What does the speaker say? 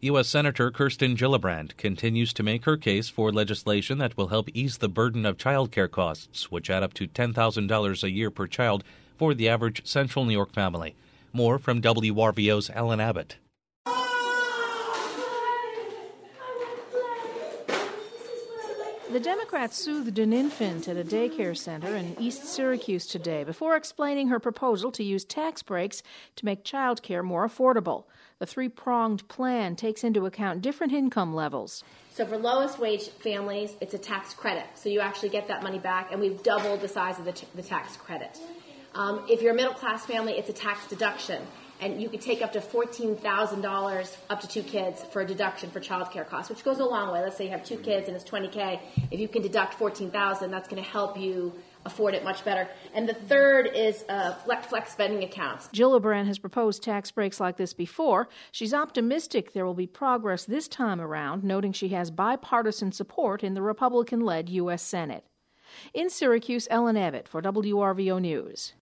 U.S. Senator Kirsten Gillibrand continues to make her case for legislation that will help ease the burden of child care costs, which add up to $10,000 a year per child for the average Central New York family. More from WRVO's Ellen Abbott. The Democrat soothed an infant at a daycare center in East Syracuse today before explaining her proposal to use tax breaks to make child care more affordable. The three-pronged plan takes into account different income levels. So for lowest wage families, it's a tax credit. So you actually get that money back, and we've doubled the size of the tax credit. If you're a middle-class family, it's a tax deduction. And you could take up to $14,000 up to 2 kids for a deduction for child care costs, which goes a long way. Let's say you have 2 kids and it's $20K. If you can deduct $14,000, that's going to help you afford it much better. And the third is flex spending accounts. Gillibrand has proposed tax breaks like this before. She's optimistic there will be progress this time around, noting she has bipartisan support in the Republican-led U.S. Senate. In Syracuse, Ellen Abbott for WRVO News.